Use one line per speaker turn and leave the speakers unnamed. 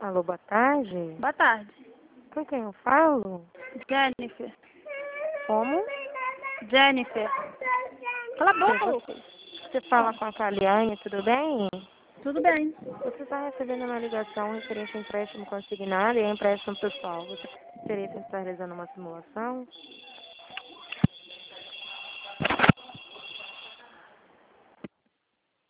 Alô, boa tarde.
Boa tarde.
Com quem eu falo?
Jennifer.
Como?
Jennifer. Cala a boca, Lucas.
Você fala com a Caliane, tudo bem?
Tudo bem.
Você está recebendo uma ligação referente a empréstimo consignado e a empréstimo pessoal. Você teria que estar realizando uma simulação?